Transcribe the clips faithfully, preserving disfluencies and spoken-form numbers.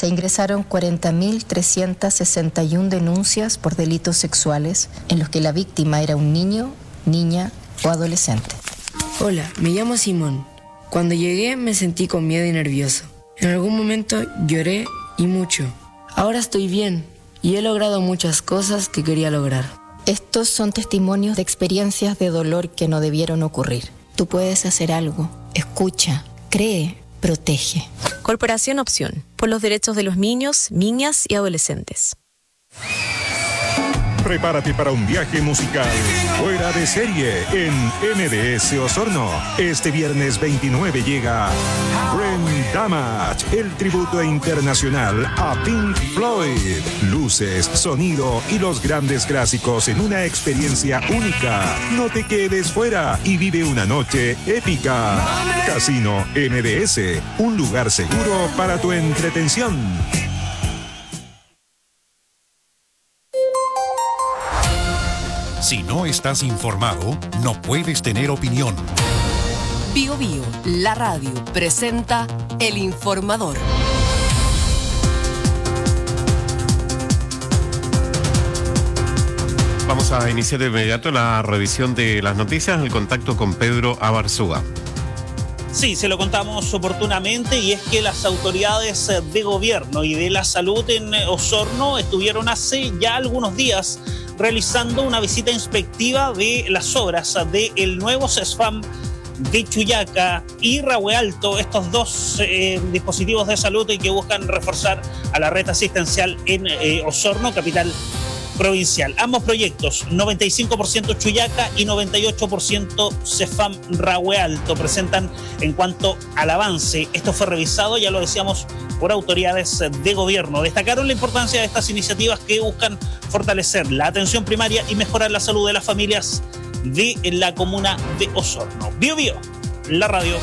Se ingresaron cuarenta mil trescientas sesenta y una denuncias por delitos sexuales en los que la víctima era un niño, niña o adolescente. Hola, me llamo Simón. Cuando llegué me sentí con miedo y nervioso. En algún momento lloré y mucho. Ahora estoy bien y he logrado muchas cosas que quería lograr. Estos son testimonios de experiencias de dolor que no debieron ocurrir. Tú puedes hacer algo. Escucha, cree, protege. Corporación Opción, por los derechos de los niños, niñas y adolescentes. Prepárate para un viaje musical fuera de serie en M D S Osorno. Este viernes veintinueve llega Brain Damage, el tributo internacional a Pink Floyd. Luces, sonido y los grandes clásicos en una experiencia única. No te quedes fuera y vive una noche épica. Casino M D S, un lugar seguro para tu entretención. Si no estás informado, no puedes tener opinión. Bio Bio, la radio, presenta El Informador. Vamos a iniciar de inmediato la revisión de las noticias, el contacto con Pedro Abarzúa. Sí, se lo contamos oportunamente, y es que las autoridades de gobierno y de la salud en Osorno estuvieron hace ya algunos días realizando una visita inspectiva de las obras del nuevo CESFAM de Chuyaca y Rahue Alto, estos dos eh, dispositivos de salud que buscan reforzar a la red asistencial en eh, Osorno, capital provincial. Ambos proyectos, noventa y cinco por ciento Chuyaca y noventa y ocho por ciento CESFAM Rahue Alto, presentan en cuanto al avance. Esto fue revisado, ya lo decíamos, por autoridades de gobierno. Destacaron la importancia de estas iniciativas que buscan fortalecer la atención primaria y mejorar la salud de las familias de la comuna de Osorno. Bio Bio, la radio.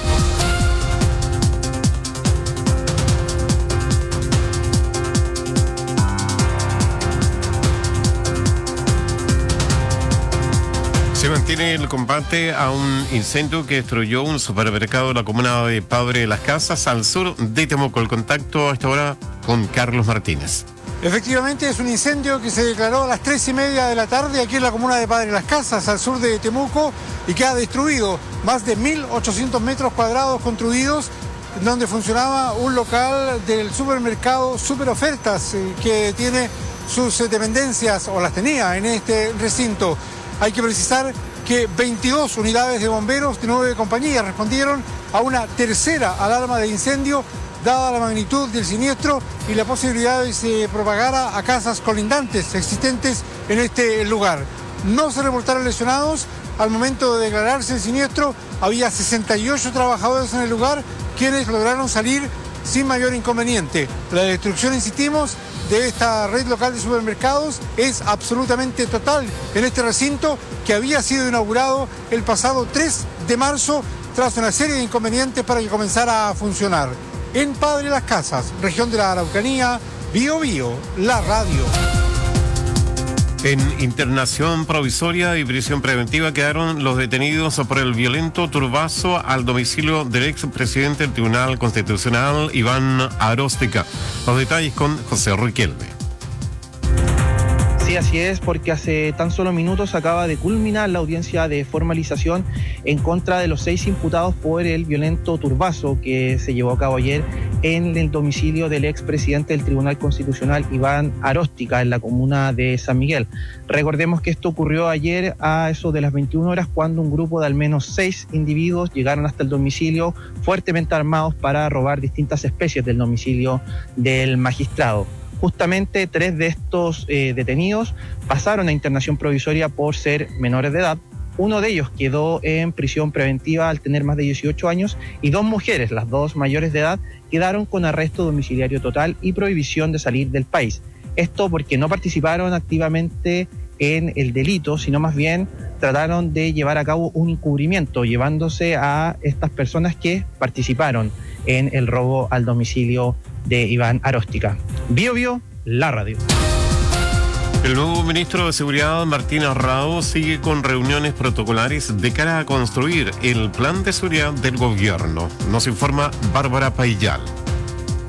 Se mantiene el combate a un incendio que destruyó un supermercado en la comuna de Padre Las Casas, al sur de Temuco. El contacto a esta hora con Carlos Martínez. Efectivamente, es un incendio que se declaró a las tres y media de la tarde aquí en la comuna de Padre Las Casas, al sur de Temuco, y que ha destruido más de mil ochocientos metros cuadrados construidos, donde funcionaba un local del supermercado Super Ofertas, eh, que tiene sus eh, dependencias, o las tenía en este recinto. Hay que precisar que veintidós unidades de bomberos de nueve compañías respondieron a una tercera alarma de incendio, dada la magnitud del siniestro y la posibilidad de que se propagara a casas colindantes existentes en este lugar. No se reportaron lesionados. Al momento de declararse el siniestro, había sesenta y ocho trabajadores en el lugar, quienes lograron salir sin mayor inconveniente. La destrucción, insistimos, de esta red local de supermercados es absolutamente total en este recinto, que había sido inaugurado el pasado tres de marzo tras una serie de inconvenientes para que comenzara a funcionar. En Padre Las Casas, región de la Araucanía, Bio Bio, la radio. En internación provisoria y prisión preventiva quedaron los detenidos por el violento turbazo al domicilio del expresidente del Tribunal Constitucional, Iván Aróstica. Los detalles con José Riquelme. Sí, así es, porque hace tan solo minutos acaba de culminar la audiencia de formalización en contra de los seis imputados por el violento turbazo que se llevó a cabo ayer en el domicilio del expresidente del Tribunal Constitucional, Iván Aróstica, en la comuna de San Miguel. Recordemos que esto ocurrió ayer a eso de las veintiuna horas, cuando un grupo de al menos seis individuos llegaron hasta el domicilio fuertemente armados para robar distintas especies del domicilio del magistrado. Justamente tres de estos eh, detenidos pasaron a internación provisoria por ser menores de edad. Uno de ellos quedó en prisión preventiva al tener más de dieciocho años, y dos mujeres, las dos mayores de edad, quedaron con arresto domiciliario total y prohibición de salir del país. Esto porque no participaron activamente en el delito, sino más bien trataron de llevar a cabo un encubrimiento, llevándose a estas personas que participaron en el robo al domicilio de Iván Aróstica. Bio Bio, la radio. El nuevo ministro de Seguridad, Martín Arrao, sigue con reuniones protocolares de cara a construir el plan de seguridad del gobierno. Nos informa Bárbara Paillal.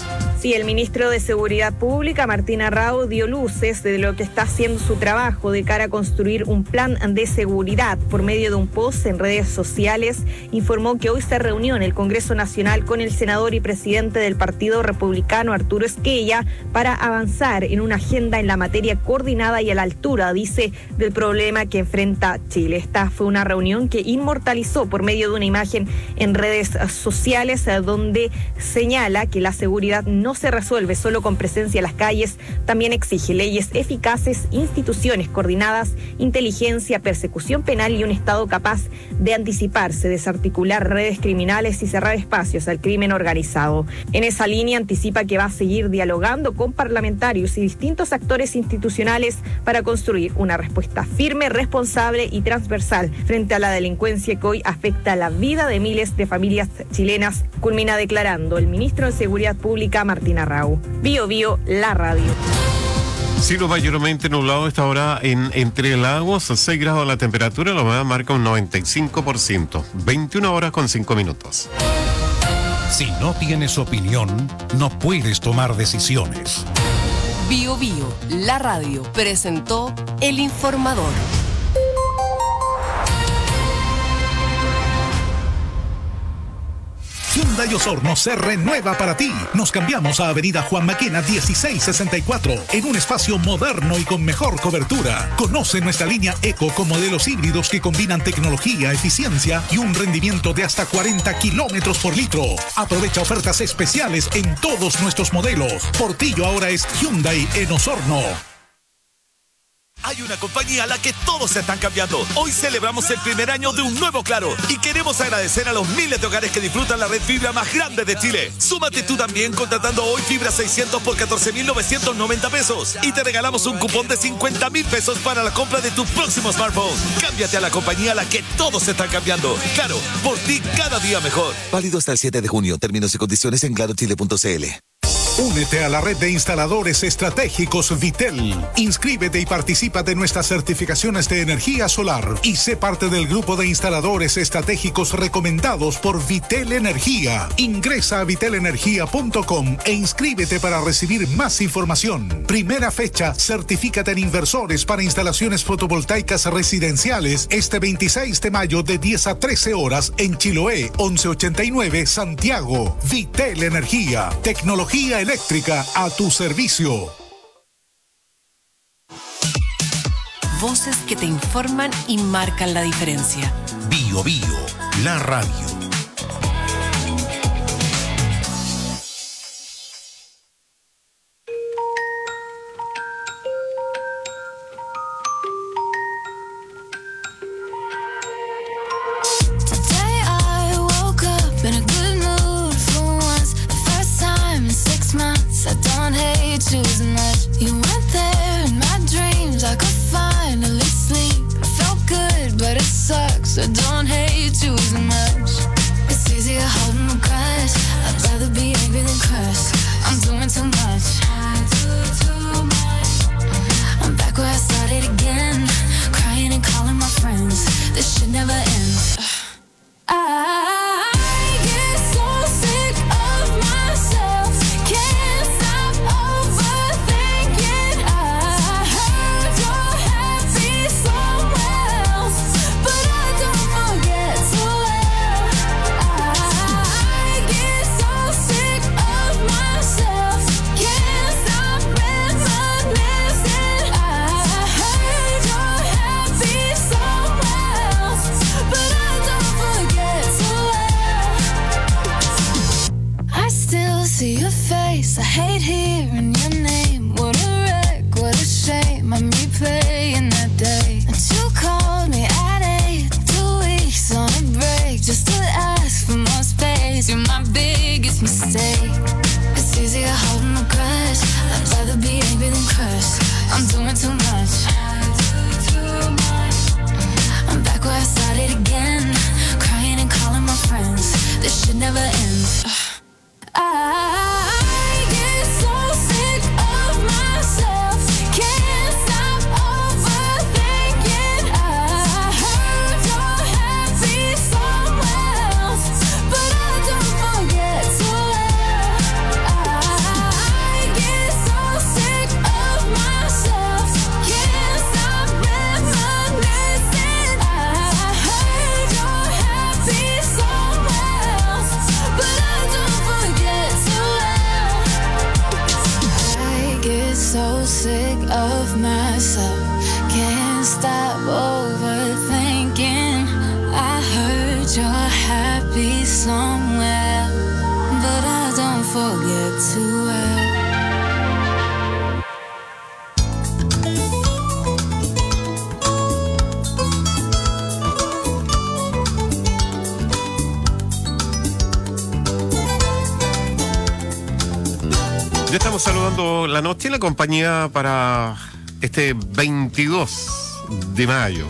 Sí, el ministro de Seguridad Pública, Martín Arrau, dio luces de lo que está haciendo su trabajo de cara a construir un plan de seguridad. Por medio de un post en redes sociales, informó que hoy se reunió en el Congreso Nacional con el senador y presidente del Partido Republicano, Arturo Esquella, para avanzar en una agenda en la materia coordinada y a la altura, dice, del problema que enfrenta Chile. Esta fue una reunión que inmortalizó por medio de una imagen en redes sociales, donde señala que la seguridad no se resuelve solo con presencia en las calles, también exige leyes eficaces, instituciones coordinadas, inteligencia, persecución penal y un Estado capaz de anticiparse, desarticular redes criminales y cerrar espacios al crimen organizado. En esa línea anticipa que va a seguir dialogando con parlamentarios y distintos actores institucionales para construir una respuesta firme, responsable y transversal frente a la delincuencia que hoy afecta la vida de miles de familias chilenas, culmina declarando el ministro de Seguridad Pública, Martín Arrau. Bio Bio, la radio. Cielo mayormente nublado a esta hora en Entre Lagos, seis grados la temperatura, la humedad marca un noventa y cinco por ciento, veintiuna horas con cinco minutos. Si no tienes opinión, no puedes tomar decisiones. Bio Bio, la radio, presentó El Informador. Hyundai Osorno se renueva para ti. Nos cambiamos a Avenida Juan Maquena dieciséis sesenta y cuatro en un espacio moderno y con mejor cobertura. Conoce nuestra línea Eco con modelos híbridos que combinan tecnología, eficiencia y un rendimiento de hasta cuarenta kilómetros por litro. Aprovecha ofertas especiales en todos nuestros modelos. Portillo ahora es Hyundai en Osorno. Hay una compañía a la que todos se están cambiando. Hoy celebramos el primer año de un nuevo Claro y queremos agradecer a los miles de hogares que disfrutan la red fibra más grande de Chile. Súmate tú también contratando hoy fibra seiscientos por catorce mil novecientos noventa pesos y te regalamos un cupón de cincuenta mil pesos para la compra de tu próximo smartphone. Cámbiate a la compañía a la que todos se están cambiando. Claro, por ti cada día mejor. Válido hasta el siete de junio. Términos y condiciones en claro chile punto c l. Únete a la red de instaladores estratégicos Vitel. Inscríbete y participa de nuestras certificaciones de energía solar y sé parte del grupo de instaladores estratégicos recomendados por Vitel Energía. Ingresa a vitel energía punto com e inscríbete para recibir más información. Primera fecha, certifícate en inversores para instalaciones fotovoltaicas residenciales este veintiséis de mayo de diez a trece horas en Chiloé, once ochenta y nueve, Santiago. Vitel Energía. Tecnología eléctrica a tu servicio. Voces que te informan y marcan la diferencia. Bio Bio, la radio. So don't hate you as much. It's easier holding the crush. I'd rather be angry than crushed. I'm doing too much. I do too much. I'm back where I started again, crying and calling my friends. This should never end. I get so sick of myself. Can't stop overthinking. terminando la noche, la compañía para este veintidós de mayo.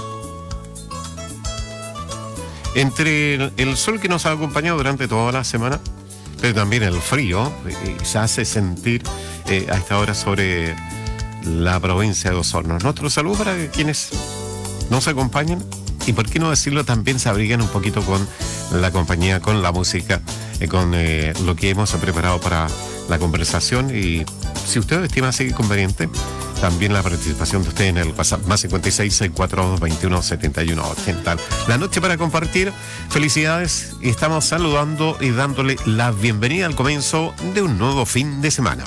Entre el, el sol que nos ha acompañado durante toda la semana, pero también el frío, eh, se hace sentir eh, a esta hora sobre la provincia de Osorno. Nuestro saludo para quienes nos acompañan y, por qué no decirlo, también se abrigan un poquito con la compañía, con la música, eh, con eh, lo que hemos preparado para la conversación. Y si usted estima así conveniente, también la participación de usted en el WhatsApp más cincuenta y seis, sesenta y cuatro, veintiuno, setenta y uno ochenta. La noche para compartir. Felicidades, y estamos saludando y dándole la bienvenida al comienzo de un nuevo fin de semana.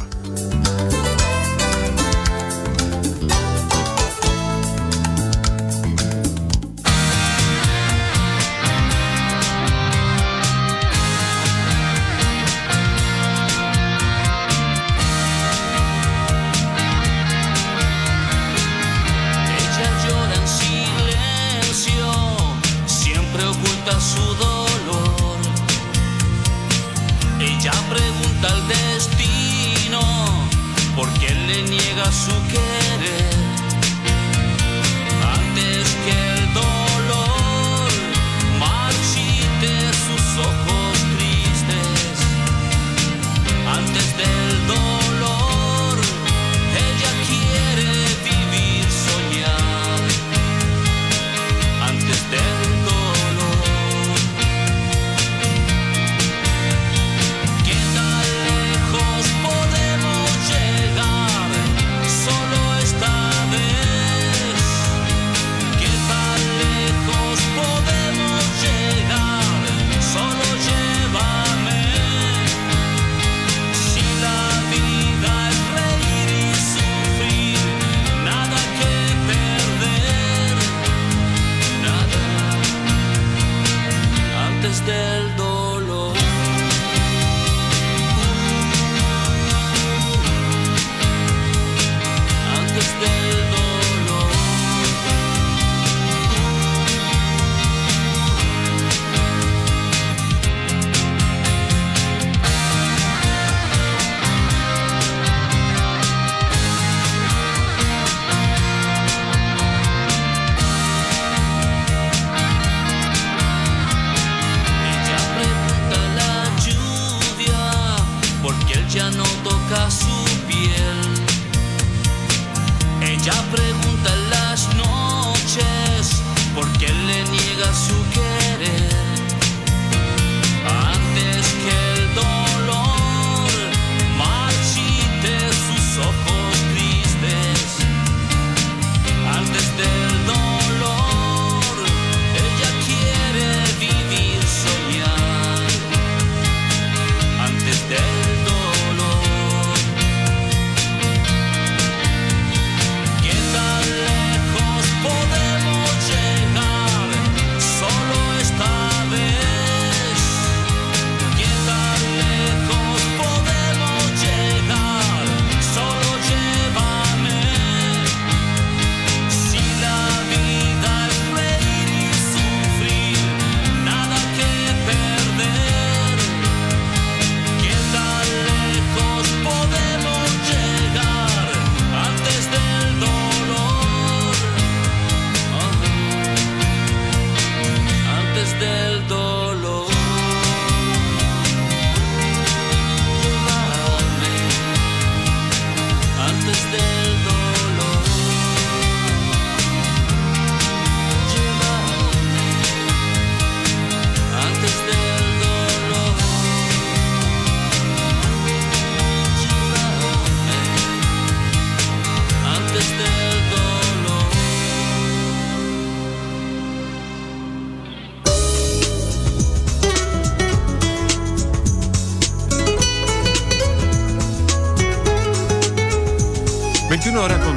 veintiuna horas con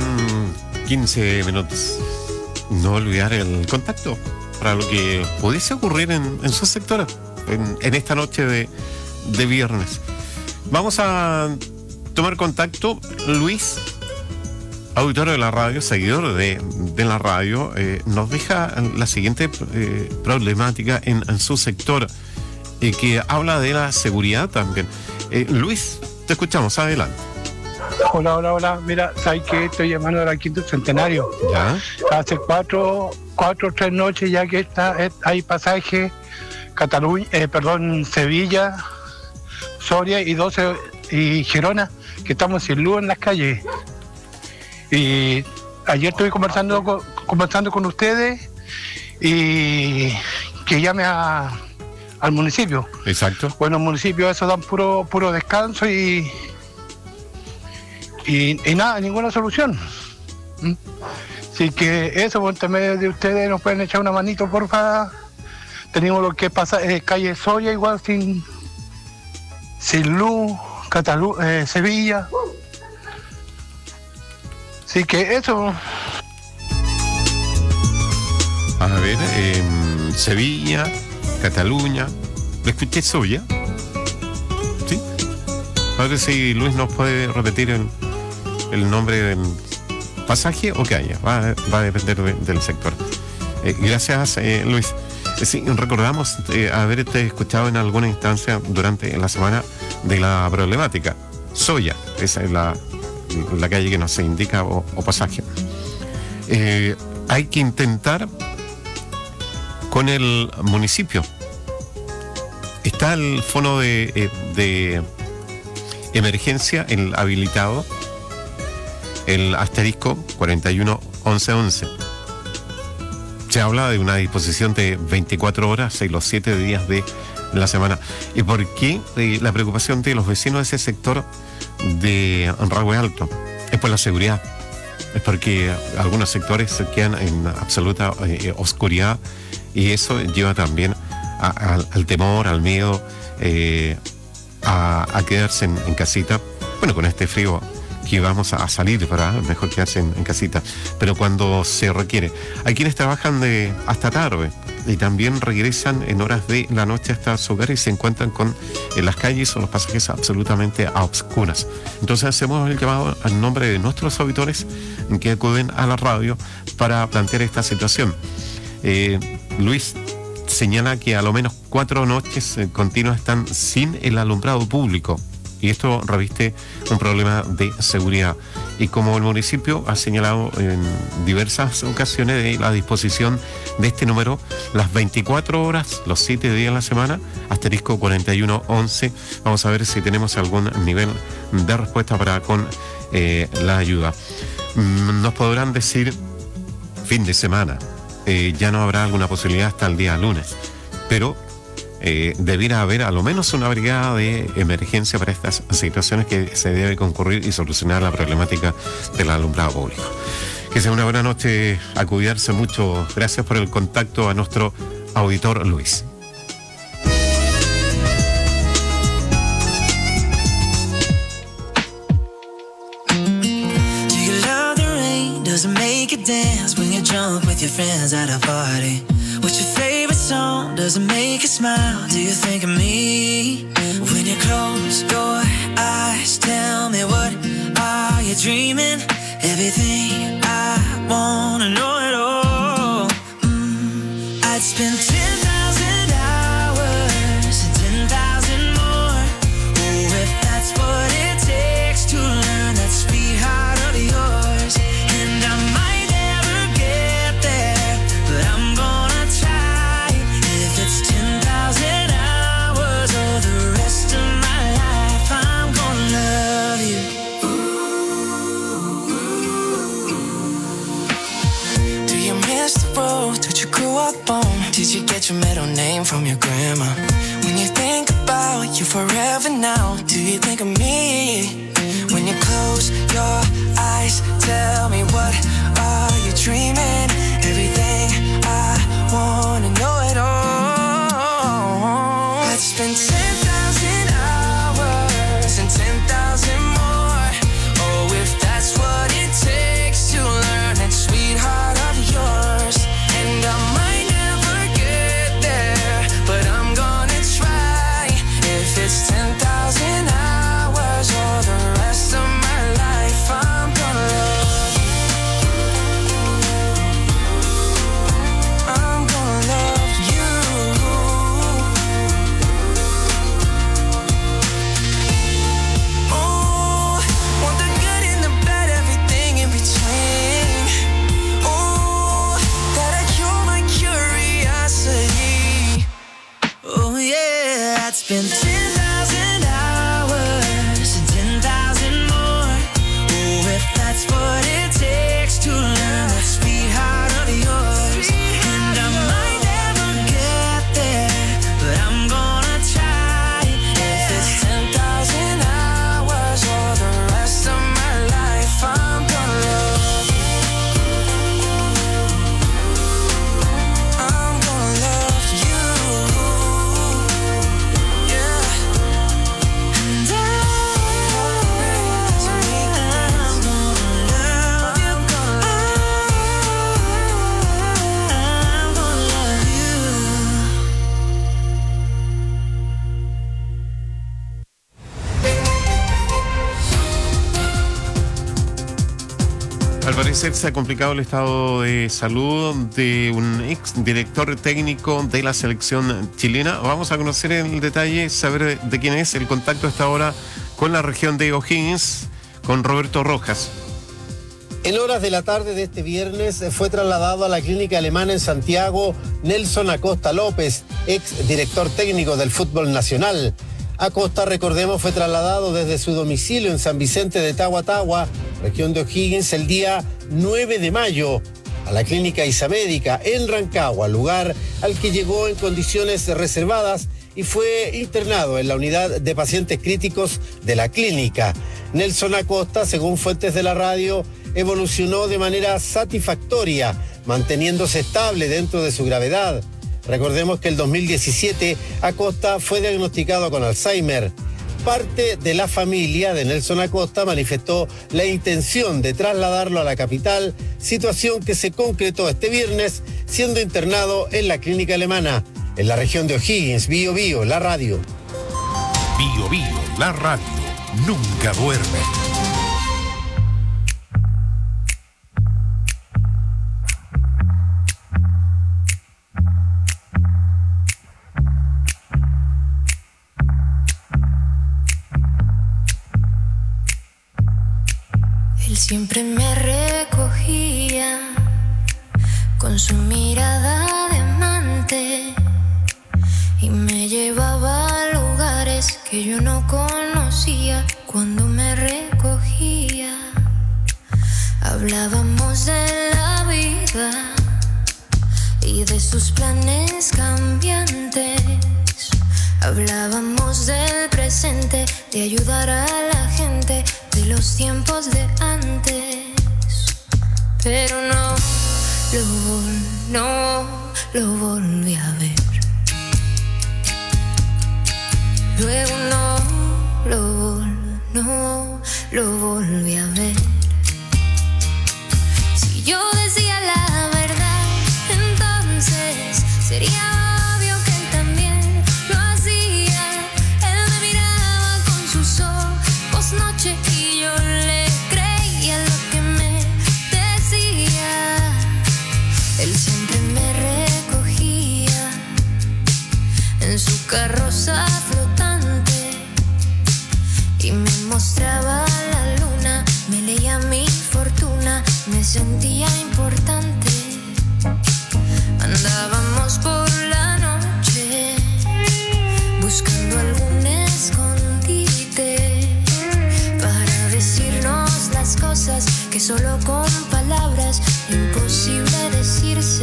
quince minutos. No olvidar el contacto para lo que pudiese ocurrir en, en su sector en, en esta noche de, de viernes. Vamos a tomar contacto. Luis, auditor de la radio, seguidor de, de la radio, eh, nos deja la siguiente eh, problemática en, en su sector, eh, que habla de la seguridad también. Eh, Luis, te escuchamos, adelante. Hola, hola, hola. Mira, ¿sabes qué? Estoy llamando al quinto centenario. ¿Ya? Hace cuatro, cuatro o tres noches ya que está, es- hay pasaje Cataluña, eh, perdón, Sevilla, Soria y doce y Gerona, que estamos sin luz en las calles. Y ayer estuve conversando con, conversando con ustedes y que llame a, al municipio. Exacto. Bueno, el municipio eso dan puro, puro descanso y, y, y nada, ninguna solución. ¿Mm? Así que eso, por intermedio de ustedes, nos pueden echar una manito, porfa. Tenemos lo que pasa, eh, calle Soria, igual sin, sin luz, Catalu eh, Sevilla. Así que eso. A ver, eh, Sevilla, Cataluña. ¿Le escuché Soria? ¿Sí? A ver si Luis nos puede repetir el, el nombre del pasaje o calle. Va, va a depender de- del sector. Eh, gracias, eh, Luis. Eh, sí, recordamos eh, haberte escuchado en alguna instancia durante la semana de la problemática. Soya, esa es la, la calle que nos indica o, o pasaje. Eh, hay que intentar con el municipio. Está el fono de, eh, de emergencia, el habilitado, el asterisco cuarenta y uno once once. Se habla de una disposición de veinticuatro horas y los siete días de la semana. ¿Y por qué eh, la preocupación de los vecinos de ese sector de Rahue Alto? Es por la seguridad. Es porque algunos sectores se quedan en absoluta eh, oscuridad y eso lleva también a- a- al temor, al miedo, eh, a, a quedarse en, en casita. Bueno, con este frío que vamos a salir, para mejor quedarse en, en casita, pero cuando se requiere. Hay quienes trabajan de hasta tarde y también regresan en horas de la noche hasta su hogar y se encuentran con en las calles o los pasajes absolutamente a oscuras. Entonces hacemos el llamado al nombre de nuestros auditores que acuden a la radio para plantear esta situación. Eh, Luis señala que a lo menos cuatro noches eh, continuas están sin el alumbrado público. Y esto reviste un problema de seguridad. Y como el municipio ha señalado en diversas ocasiones de la disposición de este número, las veinticuatro horas, los siete días de la semana, asterisco cuarenta y uno once, vamos a ver si tenemos algún nivel de respuesta para con eh, la ayuda. Mm, Nos podrán decir fin de semana, eh, ya no habrá alguna posibilidad hasta el día lunes, pero Eh, debiera haber a lo menos una brigada de emergencia para estas situaciones que se debe concurrir y solucionar la problemática del alumbrado público. Que sea una buena noche, a cuidarse mucho. Gracias por el contacto a nuestro auditor Luis. Do you love the rain? Does it make you dance when you're drunk with your friends at a party? What's your favorite song? Does it make you smile? Do you think of me? When you close your eyes, tell me, what are you dreaming? Everything I wanna know it all. Mm, I'd spend ten thousand hours and ten thousand more. Oh, if that's what it takes to learn that sweet heart of yours. And I might never get there, but I'm gonna try. If it's ten thousand hours or the rest of my life, I'm gonna love you. Do you miss the road that you grew up on? Did you get your middle name from your grandma? When you think about you forever now, do you think of me? When you close your eyes, tell me, what are you dreaming? Everything I wanna know it all. I'd spend ten thousand hours and ten thousand more. Oh, if that's what it takes to learn that sweetheart of yours. And I might never get there, but I'm gonna try. If it's ten thousand hours or the rest of my life. Al parecer se ha complicado el estado de salud de un ex director técnico de la selección chilena. Vamos a conocer el detalle, saber de quién es. El contacto está ahora con la región de O'Higgins, con Roberto Rojas. En horas de la tarde de este viernes fue trasladado a la clínica alemana en Santiago Nelson Acosta López, ex director técnico del fútbol nacional. Acosta, recordemos, fue trasladado desde su domicilio en San Vicente de Tahuatahua, región de O'Higgins, el día nueve de mayo, a la clínica Isamédica en Rancagua, lugar al que llegó en condiciones reservadas y fue internado en la unidad de pacientes críticos de la clínica. Nelson Acosta, según fuentes de la radio, evolucionó de manera satisfactoria, manteniéndose estable dentro de su gravedad. Recordemos que el dos mil diecisiete Acosta fue diagnosticado con Alzheimer. Parte de la familia de Nelson Acosta manifestó la intención de trasladarlo a la capital, situación que se concretó este viernes siendo internado en la clínica alemana, en la región de O'Higgins. Bio Bio, la radio. Bio Bio, la radio, nunca duerme. Siempre me recogía con su mirada de amante y me llevaba a lugares que yo no conocía. Cuando me recogía, hablábamos de la vida y de sus planes cambiantes. Hablábamos del presente, de ayudar a la gente, de los tiempos de antes. Pero no lo, vol- no lo volví a ver. Luego no lo, vol- no lo volví a ver. Si yo decía la verdad, entonces sería noche y yo le creía lo que me decía. Él siempre me recogía en su carroza flotante y me mostraba la luna, me leía mi fortuna, me sentía importante. Andábamos por la noche buscando algún escondite, decirnos las cosas que solo con palabras imposible decirse.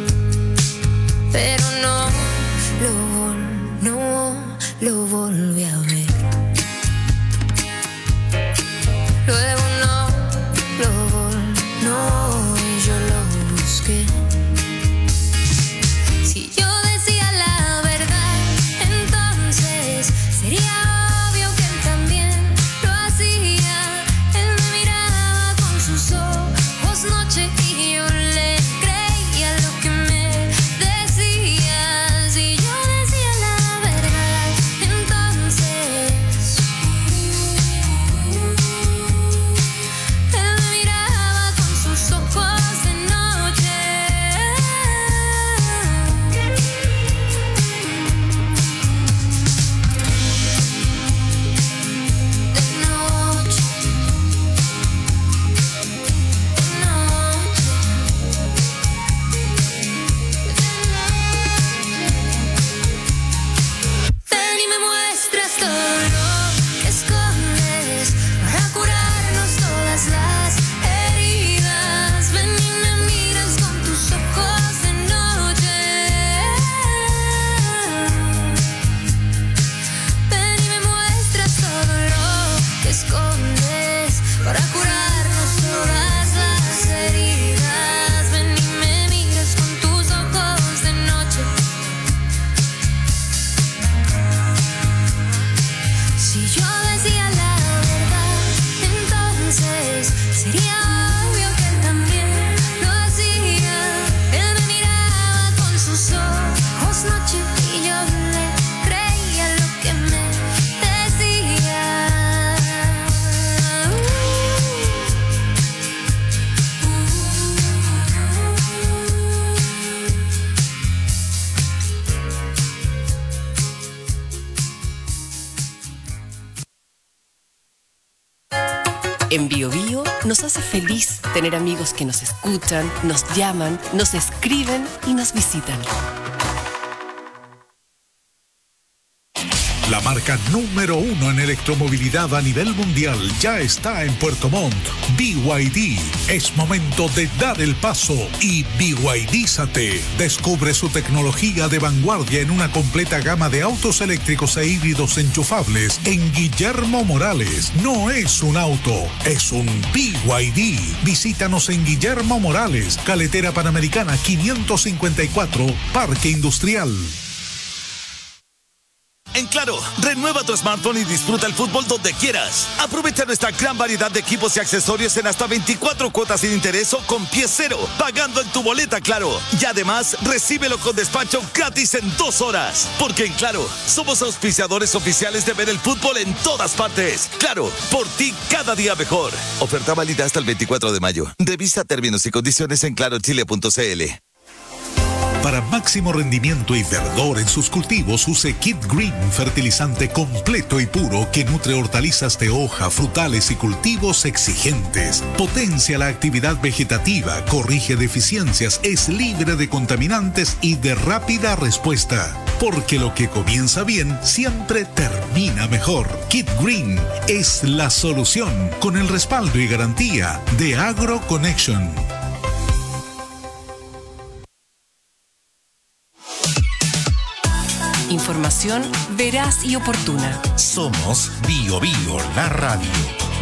Pero no lo, vol- no lo volví a ver. Luego no lo vol- no y yo lo busqué. Si yo decía la verdad, entonces sería noche y yo le creía lo que En Bio Bio nos hace feliz tener amigos que nos escuchan, nos llaman, nos escriben y nos visitan. La marca número uno en electromovilidad a nivel mundial ya está en Puerto Montt. B Y D. Es momento de dar el paso y B Y D-zate. Descubre su tecnología de vanguardia en una completa gama de autos eléctricos e híbridos enchufables en Guillermo Morales. No es un auto, es un B Y D. Visítanos en Guillermo Morales, Carretera Panamericana quinientos cincuenta y cuatro, Parque Industrial. En Claro, renueva tu smartphone y disfruta el fútbol donde quieras. Aprovecha nuestra gran variedad de equipos y accesorios en hasta veinticuatro cuotas sin interés o con pie cero, pagando en tu boleta Claro. Y además, recíbelo con despacho gratis en dos horas. Porque en Claro, somos auspiciadores oficiales de ver el fútbol en todas partes. Claro, por ti cada día mejor. Oferta válida hasta el veinticuatro de mayo. Revisa términos y condiciones en claro chile punto c l. Para máximo rendimiento y verdor en sus cultivos, use Kid Green, fertilizante completo y puro que nutre hortalizas de hoja, frutales y cultivos exigentes. Potencia la actividad vegetativa, corrige deficiencias, es libre de contaminantes y de rápida respuesta. Porque lo que comienza bien siempre termina mejor. Kid Green es la solución con el respaldo y garantía de Agro Connection. Información veraz y oportuna. Somos Bio Bio, la radio.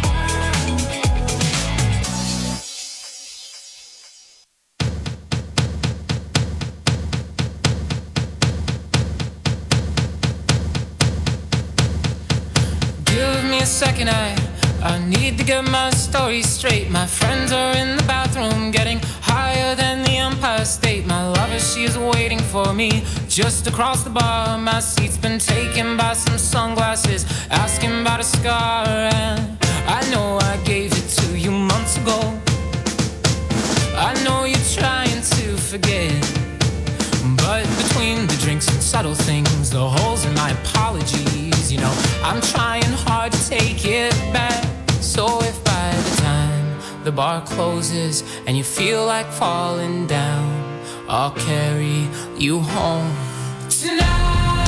Give me a second, I, I need to get my story straight. My friends are in the bathroom getting higher than the Empire State. My lover, she is waiting for me just across the bar. My seat's been taken by some sunglasses, asking about a scar. And I know I gave it to you months ago. I know you're trying to forget, but between the drinks and subtle things, the holes in my apologies, you know, I'm trying hard to take it back. So if by the time the bar closes and you feel like falling down, I'll carry you home tonight.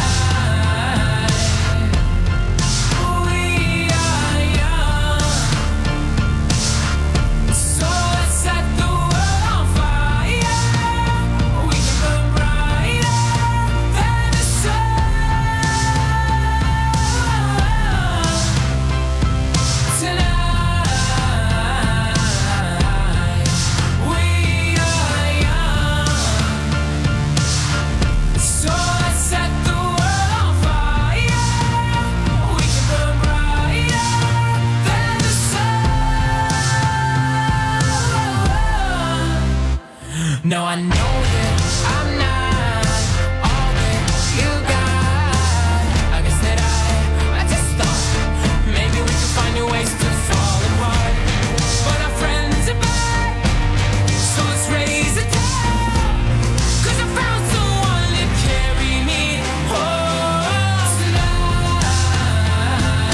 No, I know that I'm not all that you got. I guess that I, I just thought maybe we could find new ways to fall apart. But our friends are back, so let's raise a toast. 'Cause I found someone to carry me home tonight.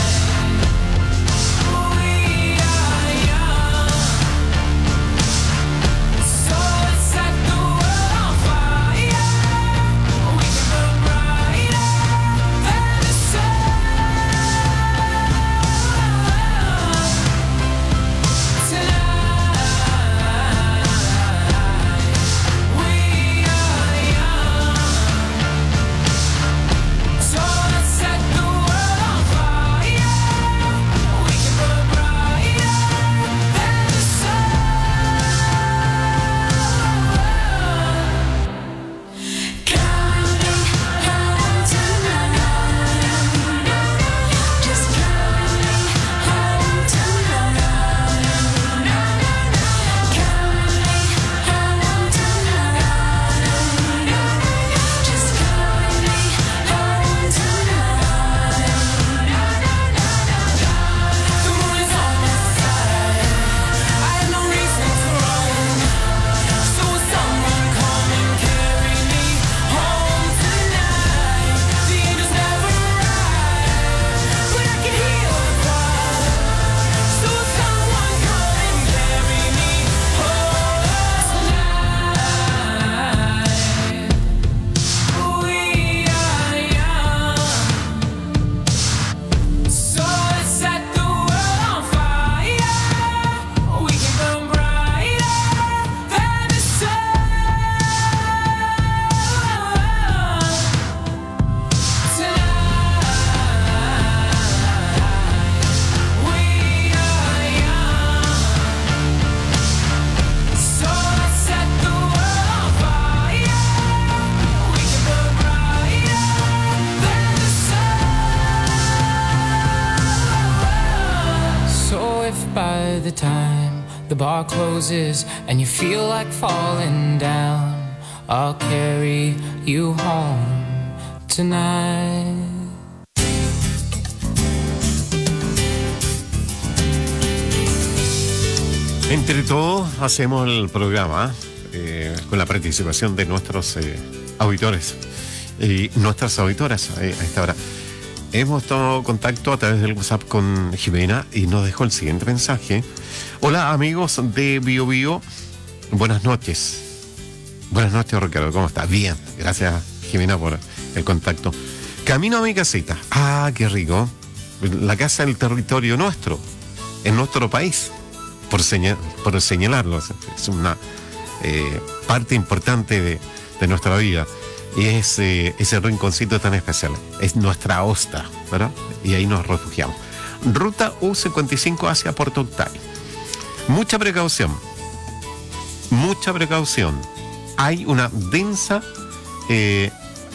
We are young, so let's set the world the bar closes and you feel like falling down, I'll carry you home tonight. Entre todos hacemos el programa eh, con la participación de nuestros eh, auditores y nuestras auditoras eh, a esta hora. Hemos tomado contacto a través del WhatsApp con Jimena y nos dejó el siguiente mensaje. Hola amigos de Bio Bio, buenas noches. Buenas noches Ricardo, ¿cómo estás? Bien, gracias Jimena por el contacto. Camino a mi casita. Ah, qué rico. La casa del territorio nuestro, en nuestro país. Por, señal, por señalarlo, es una eh, parte importante de, de nuestra vida y es eh, ese rinconcito tan especial, es nuestra hosta, ¿verdad? Y ahí nos refugiamos. Ruta U cincuenta y cinco hacia Puerto Octay. Mucha precaución, mucha precaución. Hay una densa eh,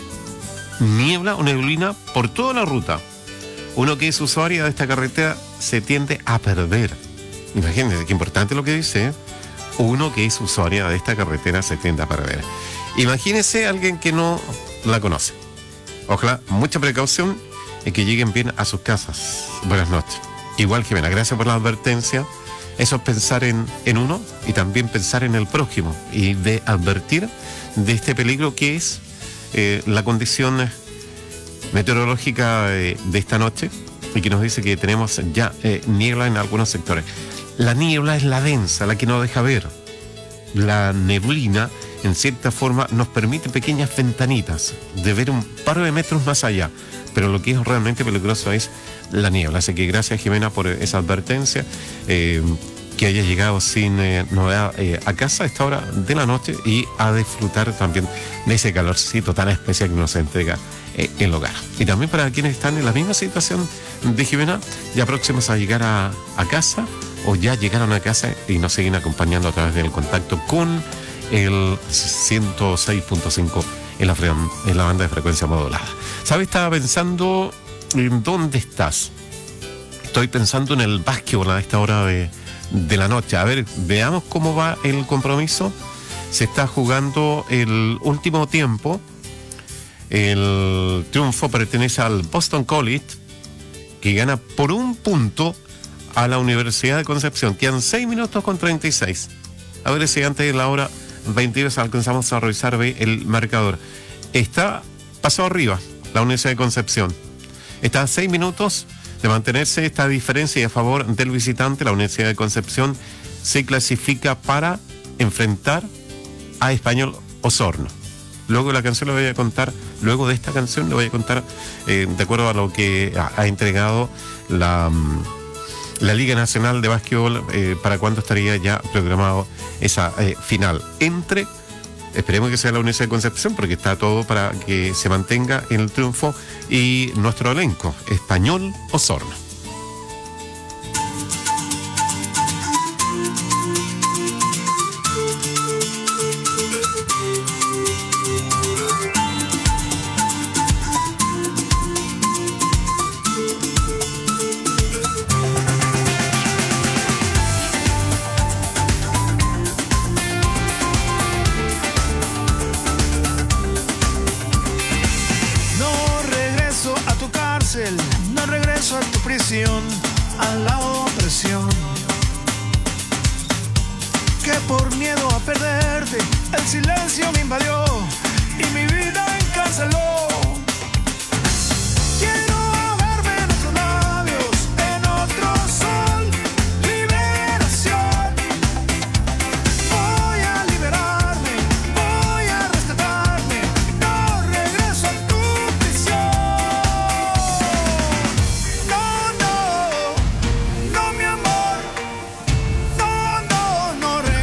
niebla o neblina por toda la ruta. Uno que es usuario de esta carretera se tiende a perder. Imagínense qué importante lo que dice, ¿eh? Uno que es usuario de esta carretera se tiende a perder. Imagínese a alguien que no la conoce. Ojalá, mucha precaución y que lleguen bien a sus casas. Buenas noches. Igual, Jimena, gracias por la advertencia. Eso es pensar en, en uno y también pensar en el prójimo y de advertir de este peligro que es eh, la condición meteorológica de, de esta noche y que nos dice que tenemos ya eh, niebla en algunos sectores. La niebla es la densa, la que no deja ver. La neblina, en cierta forma, nos permite pequeñas ventanitas de ver un par de metros más allá. Pero lo que es realmente peligroso es la niebla. Así que gracias, Jimena, por esa advertencia. Eh, que haya llegado sin eh, novedad eh, a casa a esta hora de la noche y a disfrutar también de ese calorcito tan especial que nos entrega eh, el hogar. Y también para quienes están en la misma situación de Jimena, ya próximos a llegar a, a casa, o ya llegaron a casa y nos siguen acompañando a través del contacto con el ciento seis punto cinco en la, en la banda de frecuencia modulada. ¿Sabes? Estaba pensando en dónde estás. Estoy pensando en el básquetbol a esta hora de, de la noche. A ver, veamos cómo va el compromiso. Se está jugando el último tiempo. El triunfo pertenece al Boston College, que gana por un punto a la Universidad de Concepción. Quedan seis minutos con treinta y seis. A ver si antes de la hora veintidós alcanzamos a revisar el marcador. Está pasado arriba la Universidad de Concepción. Está a seis minutos de mantenerse esta diferencia y a favor del visitante. La Universidad de Concepción se clasifica para enfrentar a Español Osorno. Luego de la canción le voy a contar, luego de esta canción le voy a contar, eh, de acuerdo a lo que ha, ha entregado la... la Liga Nacional de Básquetbol, eh, para cuándo estaría ya programado esa eh, final entre, esperemos que sea la Universidad de Concepción, porque está todo para que se mantenga en el triunfo, y nuestro elenco, Español Osorno. No regreso a tu prisión, a la opresión, que por miedo a perderte el silencio me invadió y mi vida encarceló. Quiero ahogarme en otros labios, en otro sol, liberación. Voy a liberarme, voy a rescatarme, no regreso a tu prisión.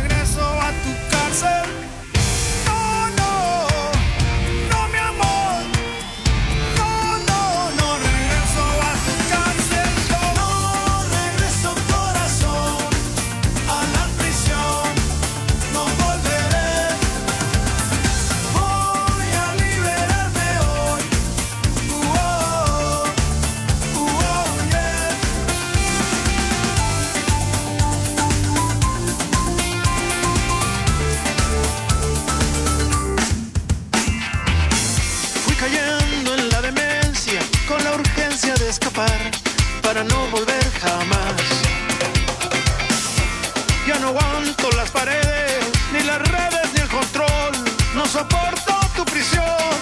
No, no, no, mi amor. no aguanto las paredes, ni las redes, ni el control. No soporto tu prisión.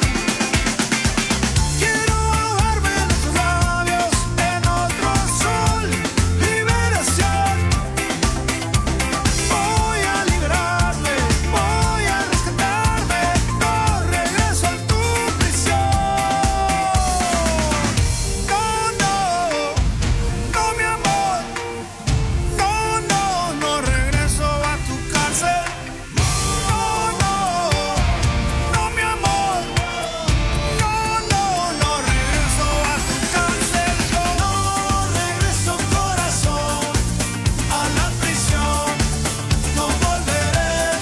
Quiero ahogarme en tus labios, en otro sol. Liberación. Voy a liberarme, voy a rescatarme. No regreso a tu prisión. No, no, no, mi amor. No, no, no regreso a tu cárcel. No, no, no, mi amor. No, no, no regreso a tu cárcel. No regreso, corazón, a la prisión. No volveré.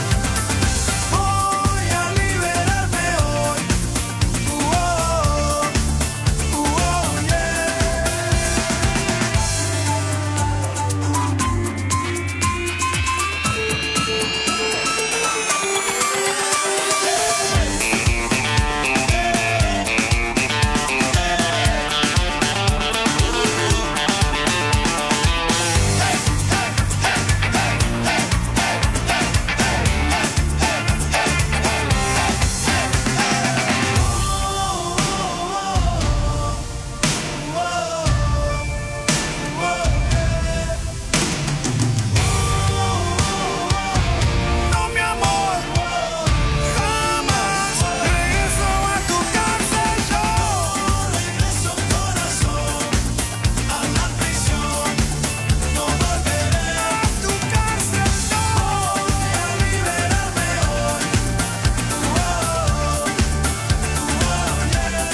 Voy a liberarme hoy. Uh, oh, uh, oh, yeah. No, mi amor, jamás regreso a tu cárcel. No regreso, corazón, a la prisión. No volveré a tu cárcel. No voy a liberarme hoy. Uh, oh, uh, oh, yeah.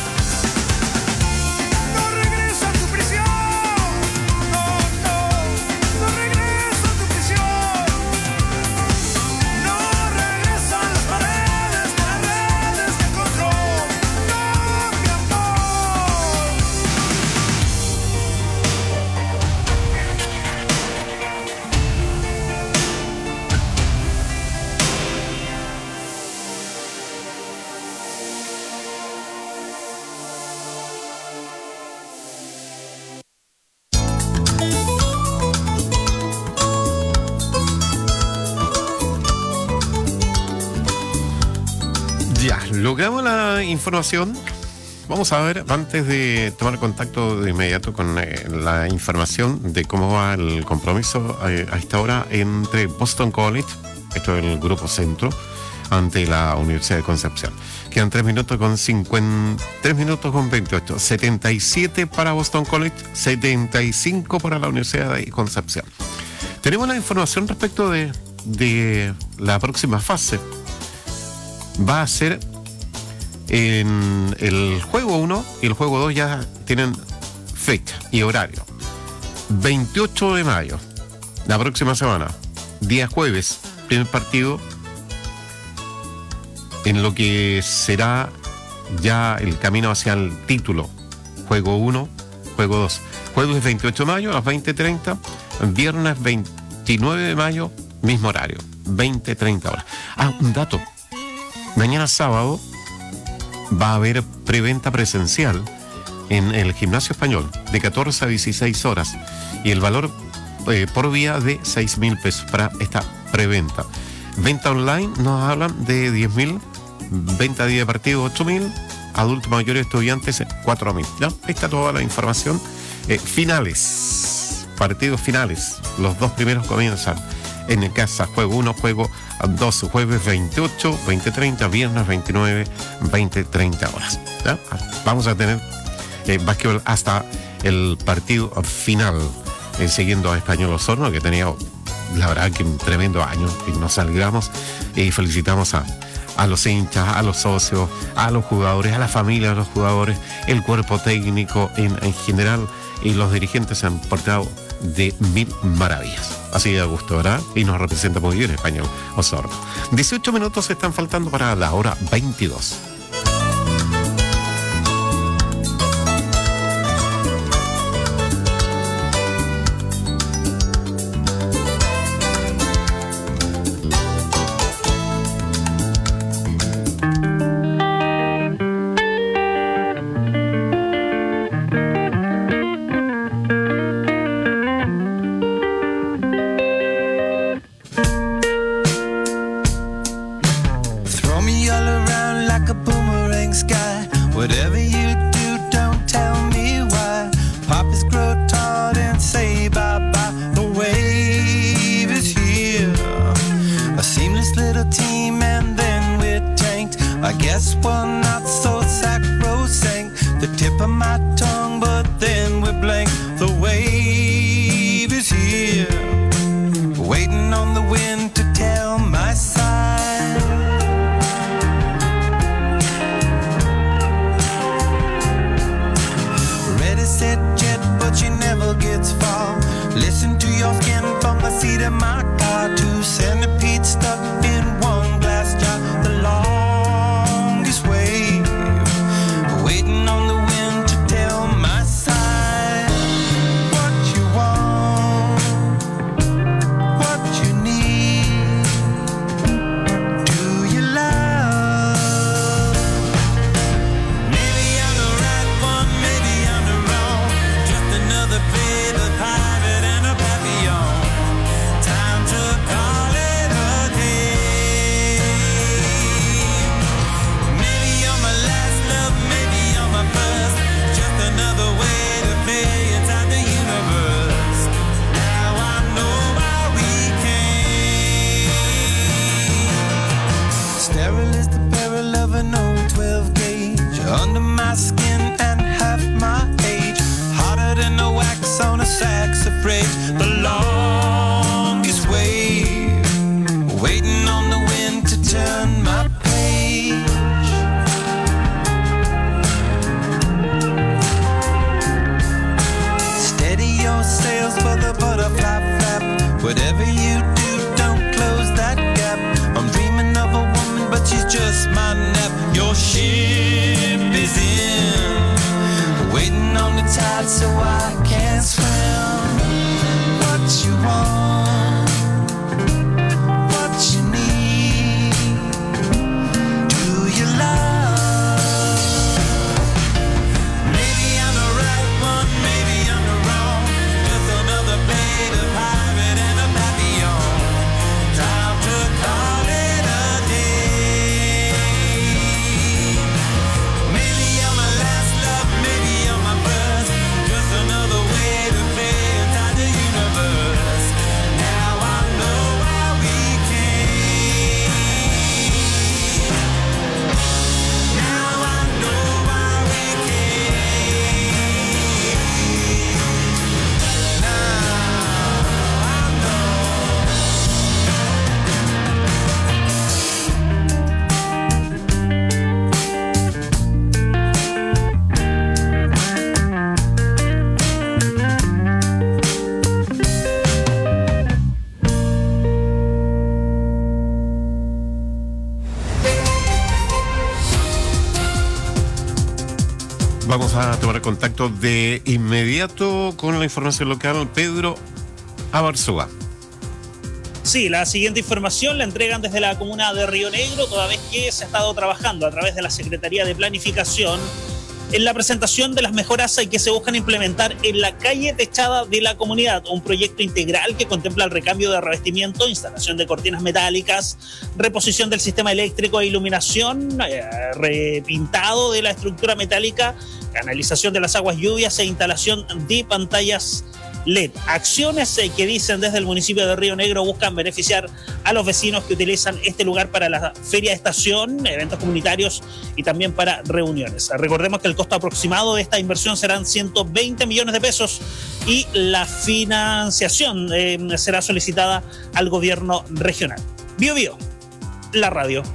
No regreso a tu prisión. No, no, no regreso a tu prisión. No regreso a las paredes, ni a las redes de control. No, mi amor. Ya, logramos la información. Vamos a ver, antes de tomar contacto de inmediato con eh, la información de cómo va el compromiso eh, a esta hora entre Boston College, esto es el grupo centro, ante la Universidad de Concepción. Quedan tres minutos con cincuenta, tres minutos con veintiocho, setenta y siete para Boston College, setenta y cinco para la Universidad de Concepción. Tenemos la información respecto de, de la próxima fase. Va a ser en el juego uno y el juego dos ya tienen fecha y horario. veintiocho de mayo, la próxima semana, día jueves, primer partido en lo que será ya el camino hacia el título. Juego uno, juego dos. Jueves veintiocho de mayo a las veinte treinta, viernes veintinueve de mayo, mismo horario, veinte treinta horas. Ah, un dato. Mañana sábado va a haber preventa presencial en el Gimnasio Español de catorce a dieciséis horas y el valor eh, por vía de seis mil pesos para esta preventa. Venta online nos hablan de diez mil, venta día de partido ocho mil, adultos mayores estudiantes cuatro mil. ¿Ya? Ahí está toda la información. Eh, finales, partidos finales, los dos primeros comienzan en casa, juego uno, juego dos, jueves veintiocho, veinte treinta, viernes veintinueve, veinte treinta horas. ¿Ya? Vamos a tener eh, básquetbol hasta el partido final, eh, siguiendo a Español Osorno, que tenía, la verdad, que un tremendo año, y nos alegramos y felicitamos a, a los hinchas, a los socios, a los jugadores, a la familia de los jugadores, el cuerpo técnico en, en general, y los dirigentes se han portado de mil maravillas. Así de gusto, ¿verdad? Y nos representa muy bien Español Osorno. dieciocho minutos están faltando para la hora veintidós. close that gap. I'm dreaming of a woman, but she's just my nap. Your ship is in, waiting on the tide so I can swim. What you want, what you need, do you love? Maybe I'm the right one, maybe I'm the wrong. Just another blade of pirate and a papillon. Time to call it a day. Maybe I'm my last love, maybe I'm my first. Just another way to play inside the universe. Now I know why we came. Now I know why we came. Now I know. Vamos a tomar contacto de inmediato con la información local. Pedro Abarzúa. Sí, la siguiente información la entregan desde la comuna de Río Negro, toda vez que se ha estado trabajando a través de la Secretaría de Planificación en la presentación de las mejoras que se buscan implementar en la calle techada de la comunidad, un proyecto integral que contempla el recambio de revestimiento, instalación de cortinas metálicas, reposición del sistema eléctrico e iluminación, eh, repintado de la estructura metálica, canalización de las aguas lluvias e instalación de pantallas L E D. Acciones eh, que dicen desde el municipio de Río Negro buscan beneficiar a los vecinos que utilizan este lugar para la feria de estación, eventos comunitarios y también para reuniones. Recordemos que el costo aproximado de esta inversión serán ciento veinte millones de pesos y la financiación eh, será solicitada al gobierno regional. Bio Bio, la radio.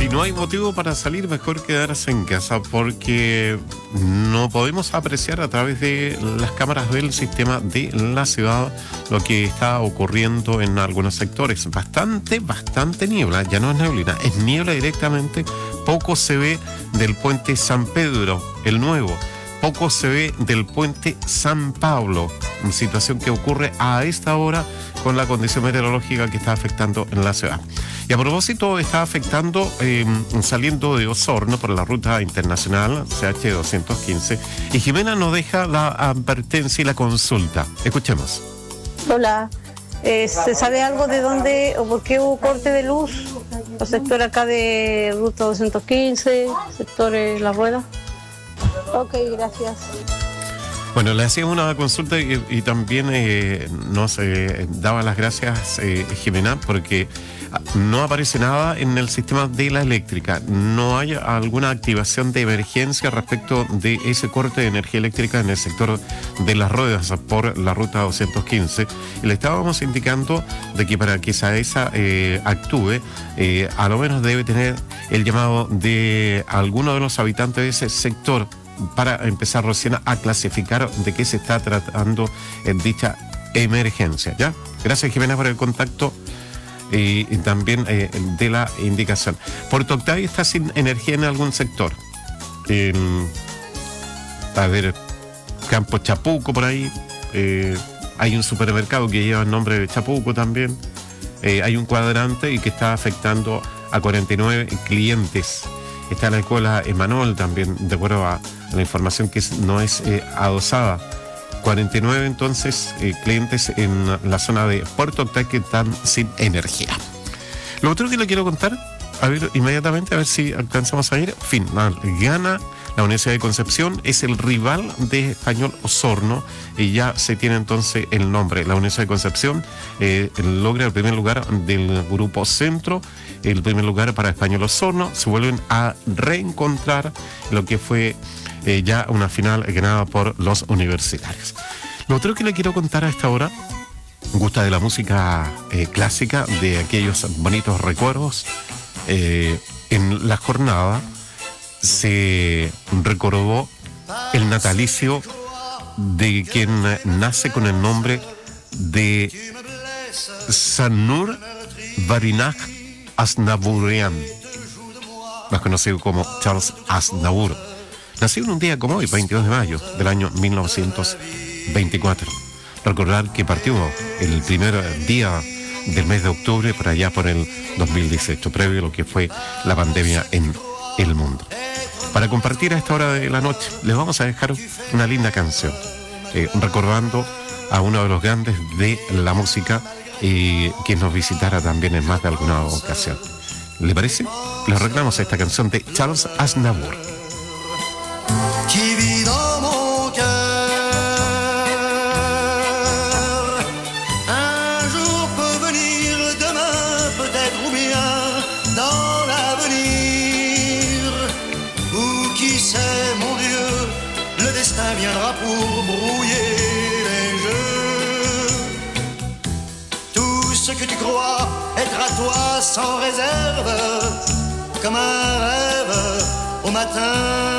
Si no hay motivo para salir, mejor quedarse en casa, porque no podemos apreciar a través de las cámaras del sistema de la ciudad lo que está ocurriendo en algunos sectores. Bastante, bastante niebla, ya no es neblina, es niebla directamente. Poco se ve del puente San Pedro, el nuevo. Poco se ve del puente San Pablo, una situación que ocurre a esta hora con la condición meteorológica que está afectando en la ciudad. Y a propósito, está afectando eh, saliendo de Osorno por la ruta internacional C H doscientos quince, y Jimena nos deja la advertencia y la consulta. Escuchemos. Hola, eh, ¿se sabe algo de dónde o por qué hubo corte de luz? El sector acá de ruta doscientos quince, sector eh, La Rueda. Ok, gracias. Bueno, le hacíamos una consulta y, y también eh, nos eh, daba las gracias eh, Jimena, porque no aparece nada en el sistema de la eléctrica. No hay alguna activación de emergencia respecto de ese corte de energía eléctrica en el sector de Las Ruedas por la ruta doscientos quince. Y le estábamos indicando de que para que SAESA eh, actúe, eh, a lo menos debe tener el llamado de alguno de los habitantes de ese sector para empezar recién a clasificar de qué se está tratando en dicha emergencia. ¿Ya? Gracias, Jimena, por el contacto y, y también eh, de la indicación. Puerto Octavio está sin energía en algún sector. Eh, a ver, Campo Chapuco por ahí. Eh, hay un supermercado que lleva el nombre de Chapuco también. Eh, hay un cuadrante y que está afectando a cuarenta y nueve clientes. Está la escuela Emanuel también, de acuerdo a la información que no es eh, adosada. cuarenta y nueve entonces eh, clientes en la zona de Puerto Octavio que están sin energía. Lo otro que le quiero contar, a ver inmediatamente, a ver si alcanzamos a ir. Final, gana la Universidad de Concepción, es el rival de Español Osorno y ya se tiene entonces el nombre. La Universidad de Concepción eh, logra el primer lugar del grupo Centro, el primer lugar para Español Osorno. Se vuelven a reencontrar lo que fue eh, ya una final ganada por los universitarios. Lo otro que le quiero contar a esta hora, gusta de la música eh, clásica, de aquellos bonitos recuerdos. Eh, en la jornada se recordó el natalicio de quien nace con el nombre de Sanur Varinaj Aznavourian, más conocido como Charles Aznavour. Nació en un día como hoy, veintidós de mayo del año mil novecientos veinticuatro. Recordar que partió el primer día del mes de octubre por allá por el dos mil dieciocho, previo a lo que fue la pandemia en el mundo. Para compartir a esta hora de la noche, les vamos a dejar una linda canción, eh, recordando a uno de los grandes de la música y eh, que nos visitara también en más de alguna ocasión. ¿Le parece? Les reclamamos esta canción de Charles Aznavour. Qui vit dans mon cœur. Un jour peut venir, demain peut-être ou bien dans l'avenir. Ou qui sait, mon Dieu, le destin viendra pour brouiller les jeux. Tout ce que tu crois être à toi sans réserve, comme un rêve au matin,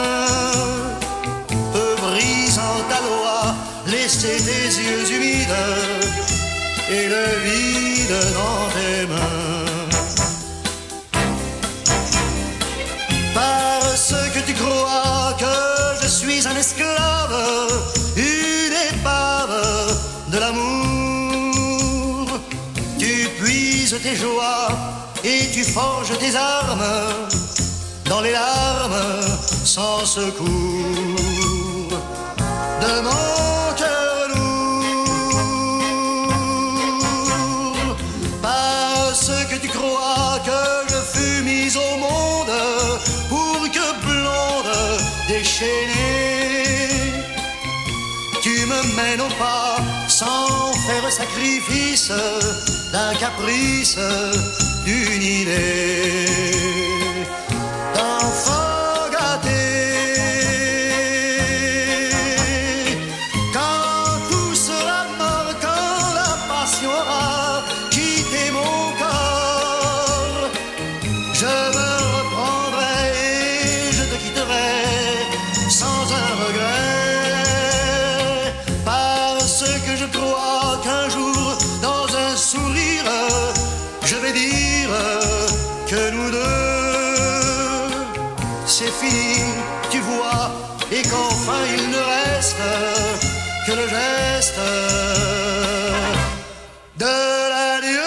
peut brisant ta loi laisser tes yeux humides et le vide dans tes mains. Parce que tu crois que je suis un esclave, une épave de l'amour, tu puises tes joies et tu forges tes armes dans les larmes sans secours de mon cœur lourd. Parce que tu crois que je fus mise au monde pour que blonde déchaînée, tu me mènes au pas sans faire sacrifice d'un caprice, d'une idée. D'enfant gâté, quand tout sera mort, quand la passion aura quitté mon corps, je me reprends je vais dire que nous deux, c'est fini, tu vois, et qu'enfin il ne reste que le geste de l'adieu.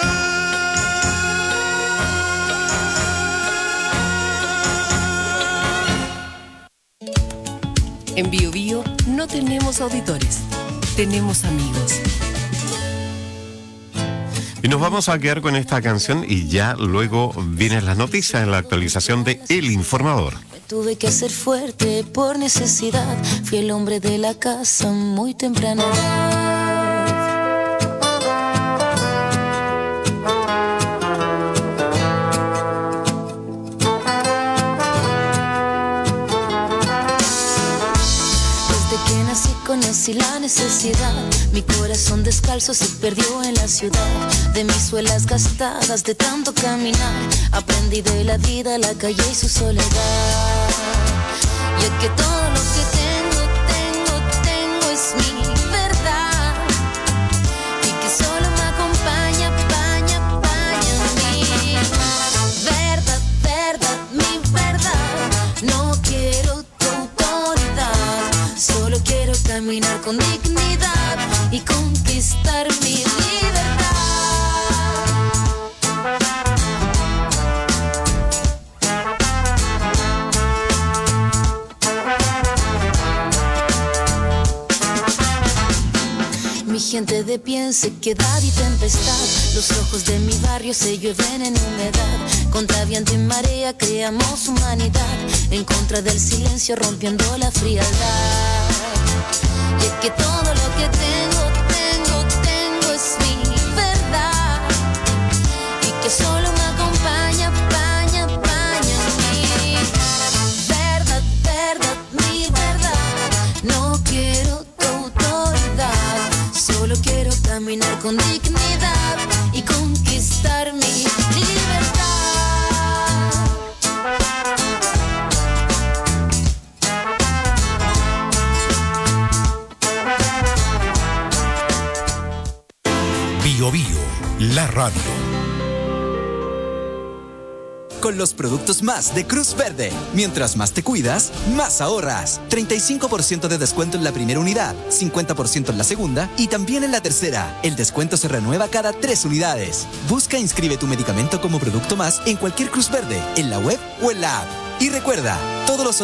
En Bio Bio no tenemos auditores, tenemos amigos. Y nos vamos a quedar con esta canción y ya luego vienen las noticias en la actualización de El Informador. Tuve que ser fuerte por necesidad. Fui el hombre de la casa muy temprana edad. Desde que nací conocí la necesidad. Mi corazón descalzo se perdió en la ciudad. De mis suelas gastadas de tanto caminar, aprendí de la vida, la calle y su soledad. Y es que todo lo que tengo, tengo, tengo es mi verdad. Y que solo me acompaña, paña, paña mi verdad, verdad, mi verdad. No quiero tu autoridad, solo quiero caminar con dignidad y conquistar mi libertad. Mi gente de pie en sequedad y tempestad. Los ojos de mi barrio se llueven en humedad. Contra viento y marea creamos humanidad. En contra del silencio rompiendo la frialdad. Y es que todo lo que tengo, tengo, tengo es mi verdad. Y que solo me acompaña, paña, paña mi verdad, verdad, mi verdad. No quiero tu autoridad, solo quiero caminar con dignidad y conquistar mi libertad. Bio Bio, la radio. Con los productos más de Cruz Verde. Mientras más te cuidas, más ahorras. treinta y cinco por ciento de descuento en la primera unidad, cincuenta por ciento en la segunda y también en la tercera. El descuento se renueva cada tres unidades. Busca e inscribe tu medicamento como producto más en cualquier Cruz Verde, en la web o en la app. Y recuerda, todos los